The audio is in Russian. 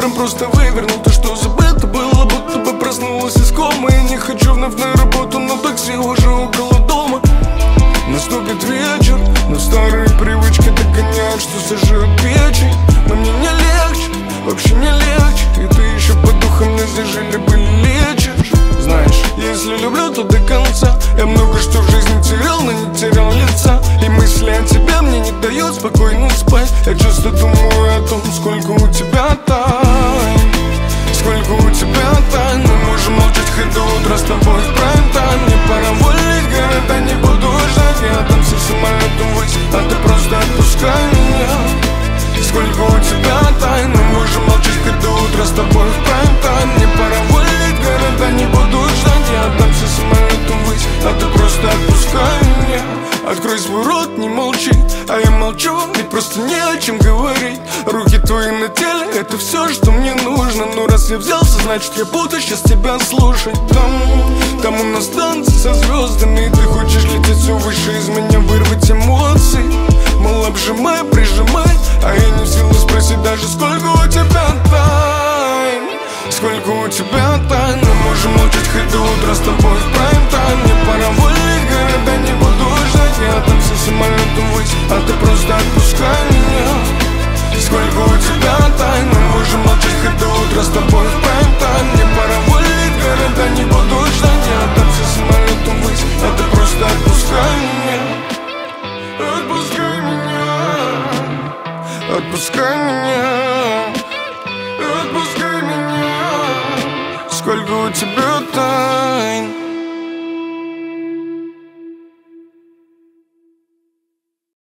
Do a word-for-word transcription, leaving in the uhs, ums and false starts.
утром просто вывернул то, что забыто было, будто бы проснулась из комы. И не хочу вновь на работу, но такси уже около дома. Наступит вечер, но старые привычки догоняют, что сожрет печень. Но мне не легче, вообще не легче. И ты еще по духам не зажили бы лечишь. Знаешь, если люблю, то до конца. Я много что в жизни терял, но не терял лица. И мысли о тебе мне не дают спокойно спать. Я часто думаю о том, сколько у тебя тайн. Сколько у тебя тайн. Мы можем молчать хоть до утра с тобой в прайм-тайм. Мне пора валить города, не буду ждать. Я там со самолетом ввысь, а ты просто отпускай меня. Сколько у тебя тайн. Мы можем молчать хоть до утра с тобой в прайм-тайм. Мне пора валить города, не буду ждать. Я там со самолетом ввысь, а ты просто отпускай меня. Открой свой рот, не молчи, а я молчу, ведь просто не о чем говорить. Руки твои на теле, это все, что мне нужно. Но раз я взялся, значит я буду сейчас тебя слушать. Там, там у нас танцы со звездами, и ты хочешь лететь все выше, из меня вырвать эмоции. Мол, обжимай, прижимай, а я не в силах спросить даже, сколько у тебя тайн. Сколько у тебя тайн. Мы можем молчать хоть до утра с тобой в прайм-тайм. Мне пора валить города, не буду ждать. Я там со самолетом ввысь, а ты просто отпускай меня. Сколько у тебя тайн. Мы можем молчать хоть до утра с тобой в прайм-тайм. Мне пора валить города, не буду ждать. Я там со самолетом ввысь, а ты просто отпускай меня. Отпускай меня. Отпускай меня. Отпускай меня. Сколько у тебя там?